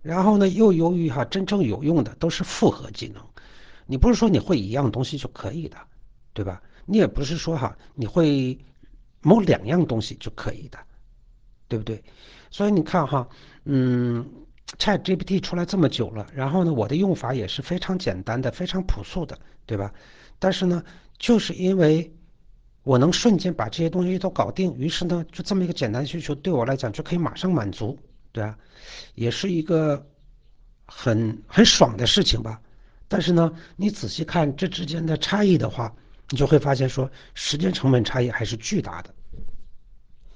然后呢，又由于真正有用的都是复合技能，你不是说你会一样东西就可以的，对吧？你也不是说你会某两样东西就可以的，对不对？所以你看ChatGPT 出来这么久了，然后呢，我的用法也是非常简单的、非常朴素的，对吧？但是呢，就是因为我能瞬间把这些东西都搞定，于是呢，就这么一个简单需求对我来讲就可以马上满足，对啊，也是一个很爽的事情吧。但是呢，你仔细看这之间的差异的话，你就会发现说时间成本差异还是巨大的。